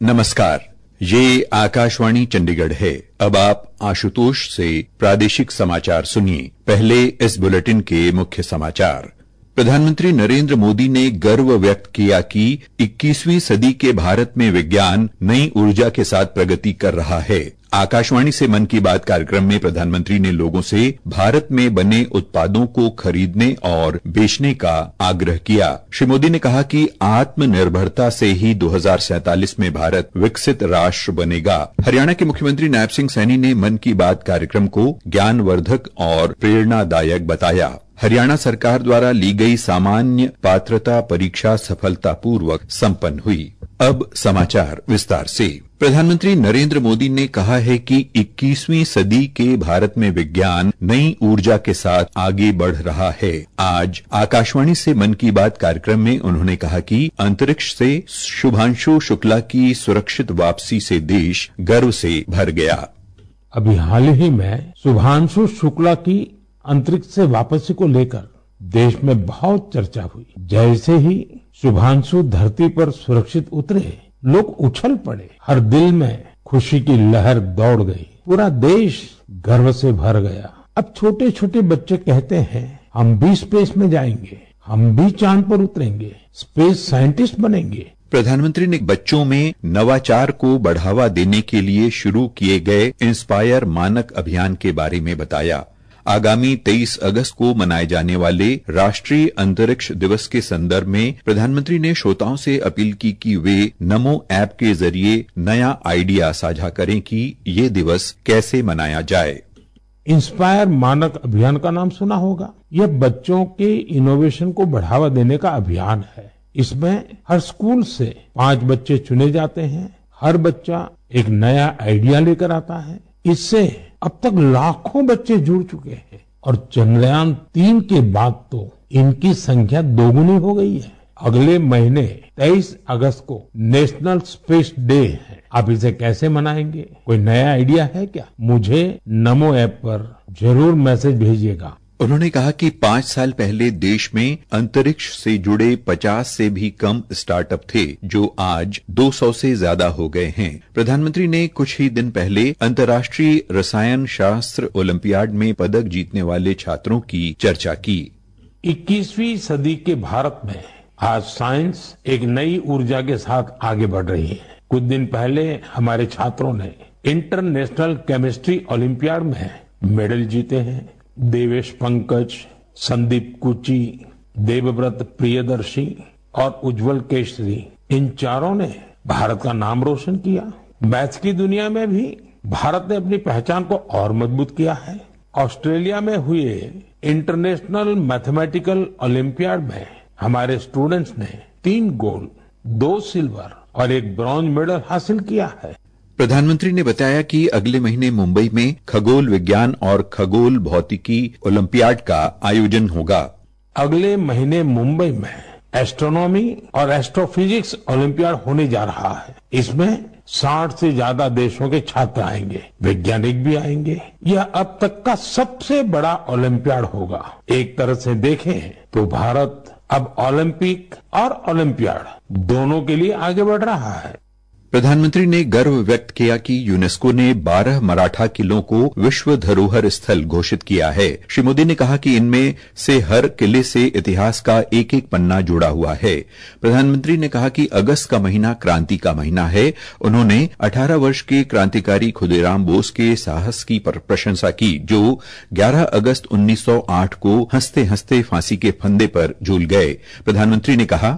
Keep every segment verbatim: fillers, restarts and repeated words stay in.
नमस्कार, ये आकाशवाणी चंडीगढ़ है। अब आप आशुतोष से प्रादेशिक समाचार सुनिए। पहले इस बुलेटिन के मुख्य समाचार। प्रधानमंत्री नरेंद्र मोदी ने गर्व व्यक्त किया कि इक्कीसवीं सदी के भारत में विज्ञान नई ऊर्जा के साथ प्रगति कर रहा है। आकाशवाणी से मन की बात कार्यक्रम में प्रधानमंत्री ने लोगों से भारत में बने उत्पादों को खरीदने और बेचने का आग्रह किया। श्री मोदी ने कहा कि आत्मनिर्भरता से ही दो हज़ार सैंतालीस में भारत विकसित राष्ट्र बनेगा। हरियाणा के मुख्यमंत्री नायब सिंह सैनी ने मन की बात कार्यक्रम को ज्ञानवर्धक और प्रेरणादायक बताया। हरियाणा सरकार द्वारा ली गई सामान्य पात्रता परीक्षा सफलतापूर्वक संपन्न हुई। अब समाचार विस्तार से। प्रधानमंत्री नरेंद्र मोदी ने कहा है कि इक्कीसवीं सदी के भारत में विज्ञान नई ऊर्जा के साथ आगे बढ़ रहा है। आज आकाशवाणी से मन की बात कार्यक्रम में उन्होंने कहा कि अंतरिक्ष से शुभांशु शुक्ला की सुरक्षित वापसी से देश गर्व से भर गया। अभी हाल ही में शुभांशु शुक्ला की अंतरिक्ष से वापसी को लेकर देश में बहुत चर्चा हुई। जैसे ही शुभांशु धरती पर सुरक्षित उतरे, लोग उछल पड़े। हर दिल में खुशी की लहर दौड़ गई। पूरा देश गर्व से भर गया। अब छोटे छोटे बच्चे कहते हैं, हम भी स्पेस में जाएंगे, हम भी चांद पर उतरेंगे, स्पेस साइंटिस्ट बनेंगे। प्रधानमंत्री ने बच्चों में नवाचार को बढ़ावा देने के लिए शुरू किए गए इंस्पायर मानक अभियान के बारे में बताया। आगामी तेईस अगस्त को मनाए जाने वाले राष्ट्रीय अंतरिक्ष दिवस के संदर्भ में प्रधानमंत्री ने श्रोताओं से अपील की कि वे नमो ऐप के जरिए नया आइडिया साझा करें कि ये दिवस कैसे मनाया जाए। इंस्पायर मानक अभियान का नाम सुना होगा। यह बच्चों के इनोवेशन को बढ़ावा देने का अभियान है। इसमें हर स्कूल से पांच बच्चे चुने जाते हैं। हर बच्चा एक नया आइडिया लेकर आता है। इससे अब तक लाखों बच्चे जुड़ चुके हैं और चंद्रयान तीन के बाद तो इनकी संख्या दोगुनी हो गई है। अगले महीने तेईस अगस्त को नेशनल स्पेस डे है। आप इसे कैसे मनाएंगे? कोई नया आइडिया है क्या? मुझे नमो ऐप पर जरूर मैसेज भेजिएगा। उन्होंने कहा कि पांच साल पहले देश में अंतरिक्ष से जुड़े पचास से भी कम स्टार्टअप थे, जो आज दो सौ से ज्यादा हो गए हैं। प्रधानमंत्री ने कुछ ही दिन पहले अंतर्राष्ट्रीय रसायन शास्त्र ओलंपियाड में पदक जीतने वाले छात्रों की चर्चा की। इक्कीसवीं सदी के भारत में आज साइंस एक नई ऊर्जा के साथ आगे बढ़ रही है। कुछ दिन पहले हमारे छात्रों ने इंटरनेशनल केमिस्ट्री ओलंपियाड में मेडल जीते हैं। देवेश पंकज, संदीप कुची, देवव्रत प्रियदर्शी और उज्जवल केशरी, इन चारों ने भारत का नाम रोशन किया। मैथ्स की दुनिया में भी भारत ने अपनी पहचान को और मजबूत किया है। ऑस्ट्रेलिया में हुए इंटरनेशनल मैथमेटिकल ओलंपियाड में हमारे स्टूडेंट्स ने तीन गोल्ड, दो सिल्वर और एक ब्रॉन्ज मेडल हासिल किया है। प्रधानमंत्री ने बताया कि अगले महीने मुंबई में खगोल विज्ञान और खगोल भौतिकी ओलंपियाड का आयोजन होगा। अगले महीने मुंबई में एस्ट्रोनॉमी और एस्ट्रोफिजिक्स ओलंपियाड होने जा रहा है। इसमें साठ से ज्यादा देशों के छात्र आएंगे, वैज्ञानिक भी आएंगे। यह अब तक का सबसे बड़ा ओलंपियाड होगा। एक तरह से देखें तो भारत अब ओलंपिक और ओलंपियाड दोनों के लिए आगे बढ़ रहा है। प्रधानमंत्री ने गर्व व्यक्त किया कि यूनेस्को ने बारह मराठा किलों को विश्व धरोहर स्थल घोषित किया है। श्री मोदी ने कहा कि इनमें से हर किले से इतिहास का एक एक पन्ना जुड़ा हुआ है। प्रधानमंत्री ने कहा कि अगस्त का महीना क्रांति का महीना है। उन्होंने अठारह वर्ष के क्रांतिकारी खुदीराम बोस के साहस की प्रशंसा की, जो ग्यारह अगस्त उन्नीस सौ आठ को हंसते हंसते फांसी के फंदे पर झूल गए। प्रधानमंत्री ने कहा,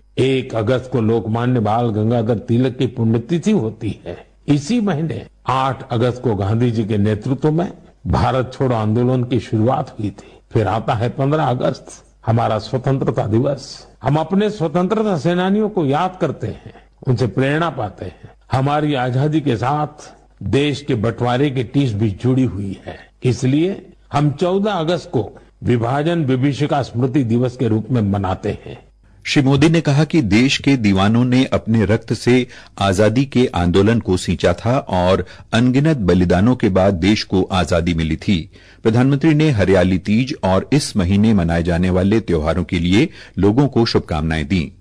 एक अगस्त को लोकमान्य बाल गंगाधर तिलक की पुण्यतिथि होती है। इसी महीने आठ अगस्त को गांधी जी के नेतृत्व में भारत छोड़ो आंदोलन की शुरुआत हुई थी। फिर आता है पंद्रह अगस्त, हमारा स्वतंत्रता दिवस। हम अपने स्वतंत्रता सेनानियों को याद करते हैं, उनसे प्रेरणा पाते हैं। हमारी आजादी के साथ देश के बंटवारे की टीस भी जुड़ी हुई है। इसलिए हम चौदह अगस्त को विभाजन विभीषिका स्मृति दिवस के रूप में मनाते हैं। श्री मोदी ने कहा कि देश के दीवानों ने अपने रक्त से आजादी के आंदोलन को सींचा था और अनगिनत बलिदानों के बाद देश को आजादी मिली थी। प्रधानमंत्री ने हरियाली तीज और इस महीने मनाए जाने वाले त्योहारों के लिए लोगों को शुभकामनाएं दी।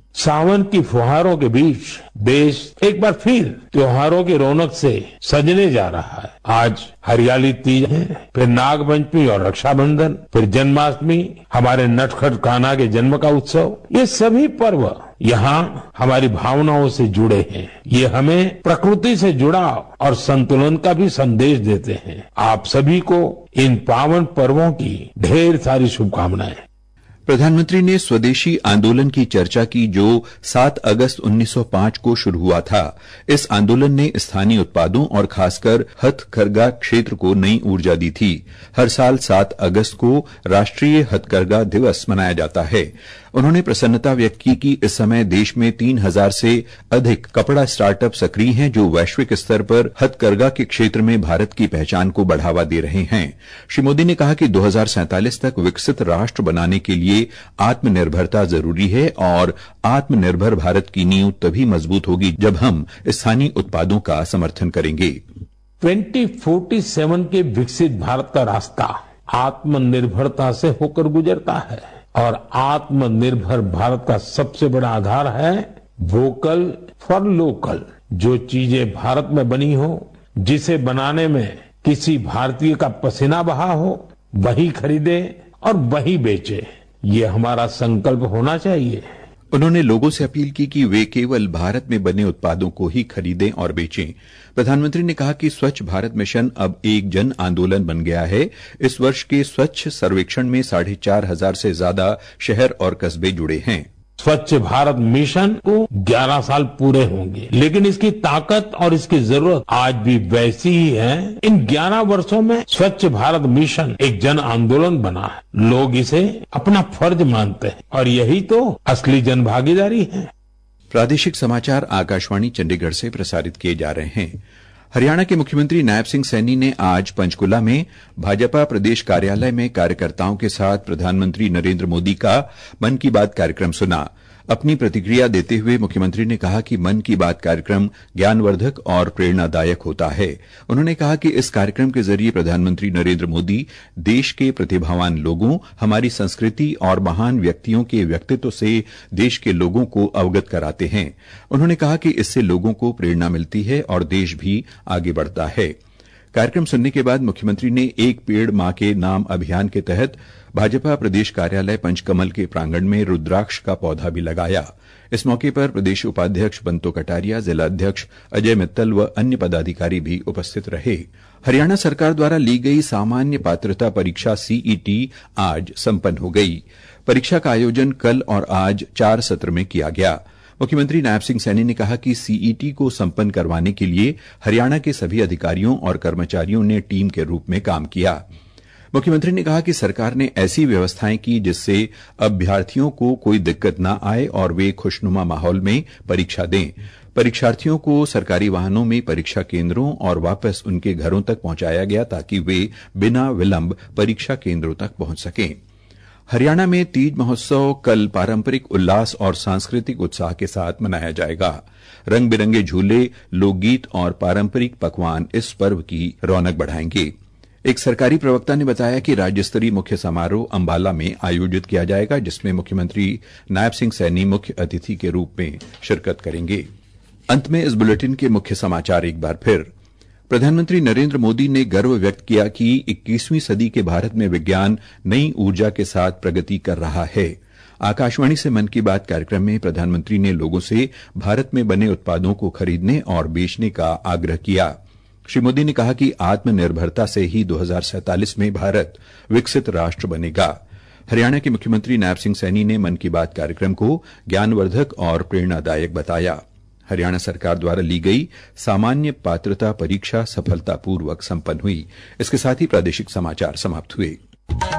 सावन की फुहारों के बीच देश एक बार फिर त्योहारों की रौनक से सजने जा रहा है। आज हरियाली तीज है, फिर नागपंचमी और रक्षाबंधन, फिर जन्माष्टमी, हमारे नटखट कान्हा के जन्म का उत्सव। ये सभी पर्व यहाँ हमारी भावनाओं से जुड़े हैं। ये हमें प्रकृति से जुड़ाव और संतुलन का भी संदेश देते हैं। आप सभी को इन पावन पर्वों की ढेर सारी शुभकामनाएं। प्रधानमंत्री ने स्वदेशी आंदोलन की चर्चा की जो सात अगस्त उन्नीस सौ पांच को शुरू हुआ था। इस आंदोलन ने स्थानीय उत्पादों और खासकर हथकरघा क्षेत्र को नई ऊर्जा दी थी। हर साल सात अगस्त को राष्ट्रीय हथकरघा दिवस मनाया जाता है। उन्होंने प्रसन्नता व्यक्त की कि इस समय देश में तीन हजार से अधिक कपड़ा स्टार्टअप सक्रिय हैं जो वैश्विक स्तर पर हथकरघा के क्षेत्र में भारत की पहचान को बढ़ावा दे रहे हैं। श्री मोदी ने कहा कि दो हजार सैंतालीस तक विकसित राष्ट्र बनाने के लिए आत्मनिर्भरता जरूरी है और आत्मनिर्भर भारत की नींव तभी मजबूत होगी जब हम स्थानीय उत्पादों का समर्थन करेंगे। ट्वेंटी फोर्टी सेवन के विकसित भारत का रास्ता आत्मनिर्भरता से होकर गुजरता है और आत्मनिर्भर भारत का सबसे बड़ा आधार है वोकल फॉर लोकल। जो चीजें भारत में बनी हो, जिसे बनाने में किसी भारतीय का पसीना बहा हो, वही खरीदे और वही बेचे। ये हमारा संकल्प होना चाहिए। उन्होंने लोगों से अपील की कि वे केवल भारत में बने उत्पादों को ही खरीदें और बेचें। प्रधानमंत्री ने कहा कि स्वच्छ भारत मिशन अब एक जन आंदोलन बन गया है। इस वर्ष के स्वच्छ सर्वेक्षण में साढ़े चार हजार से ज्यादा शहर और कस्बे जुड़े हैं। स्वच्छ भारत मिशन को ग्यारह साल पूरे होंगे, लेकिन इसकी ताकत और इसकी जरूरत आज भी वैसी ही है। इन ग्यारह वर्षों में स्वच्छ भारत मिशन एक जन आंदोलन बना है। लोग इसे अपना फर्ज मानते हैं और यही तो असली जन भागीदारी है। प्रादेशिक समाचार आकाशवाणी चंडीगढ़ से प्रसारित किए जा रहे हैं। हरियाणा के मुख्यमंत्री नायब सिंह सैनी ने आज पंचकुला में भाजपा प्रदेश कार्यालय में कार्यकर्ताओं के साथ प्रधानमंत्री नरेंद्र मोदी का मन की बात कार्यक्रम सुना। अपनी प्रतिक्रिया देते हुए मुख्यमंत्री ने कहा कि मन की बात कार्यक्रम ज्ञानवर्धक और प्रेरणादायक होता है। उन्होंने कहा कि इस कार्यक्रम के जरिए प्रधानमंत्री नरेंद्र मोदी देश के प्रतिभावान लोगों, हमारी संस्कृति और महान व्यक्तियों के व्यक्तित्व से देश के लोगों को अवगत कराते हैं। उन्होंने कहा कि इससे लोगों को प्रेरणा मिलती है और देश भी आगे बढ़ता है। कार्यक्रम सुनने के बाद मुख्यमंत्री ने एक पेड़ मां के नाम अभियान के तहत भाजपा प्रदेश कार्यालय पंचकमल के प्रांगण में रुद्राक्ष का पौधा भी लगाया। इस मौके पर प्रदेश उपाध्यक्ष बंतो कटारिया, जिला अध्यक्ष अजय मित्तल व अन्य पदाधिकारी भी उपस्थित रहे। हरियाणा सरकार द्वारा ली गई सामान्य पात्रता परीक्षा सीईटी आज संपन्न हो गई। परीक्षा का आयोजन कल और आज चार सत्र में किया गया। मुख्यमंत्री नायब सिंह सैनी ने कहा कि सीईटी को संपन्न करवाने के लिए हरियाणा के सभी अधिकारियों और कर्मचारियों ने टीम के रूप में काम किया। मुख्यमंत्री ने कहा कि सरकार ने ऐसी व्यवस्थाएं की जिससे अभ्यर्थियों को कोई दिक्कत न आए और वे खुशनुमा माहौल में परीक्षा दें। परीक्षार्थियों को सरकारी वाहनों में परीक्षा केंद्रों और वापस उनके घरों तक पहुंचाया गया ताकि वे बिना विलंब परीक्षा केंद्रों तक पहुंच सकें। हरियाणा में तीज महोत्सव कल पारंपरिक उल्लास और सांस्कृतिक उत्साह के साथ मनाया जाएगा। रंग बिरंगे झूले, लोकगीत और पारंपरिक पकवान इस पर्व की रौनक बढ़ाएंगे। एक सरकारी प्रवक्ता ने बताया कि राज्य स्तरीय मुख्य समारोह अंबाला में आयोजित किया जाएगा, जिसमें मुख्यमंत्री नायब सिंह सैनी मुख्य अतिथि के रूप में शिरकत करेंगे। अंत में इस बुलेटिन के मुख्य समाचार एक बार फिर। प्रधानमंत्री नरेंद्र मोदी ने गर्व व्यक्त किया कि इक्कीसवीं सदी के भारत में विज्ञान नई ऊर्जा के साथ प्रगति कर रहा है। आकाशवाणी से मन की बात कार्यक्रम में प्रधानमंत्री ने लोगों से भारत में बने उत्पादों को खरीदने और बेचने का आग्रह किया। श्री मोदी ने कहा कि आत्मनिर्भरता से ही दो हजार सैंतालीस में भारत विकसित राष्ट्र बनेगा। हरियाणा के मुख्यमंत्री नायब सिंह सैनी ने मन की बात कार्यक्रम को ज्ञानवर्धक और प्रेरणादायक बताया। हरियाणा सरकार द्वारा ली गई सामान्य पात्रता परीक्षा सफलतापूर्वक संपन्न हुई। इसके साथ ही प्रादेशिक समाचार समाप्त हुए।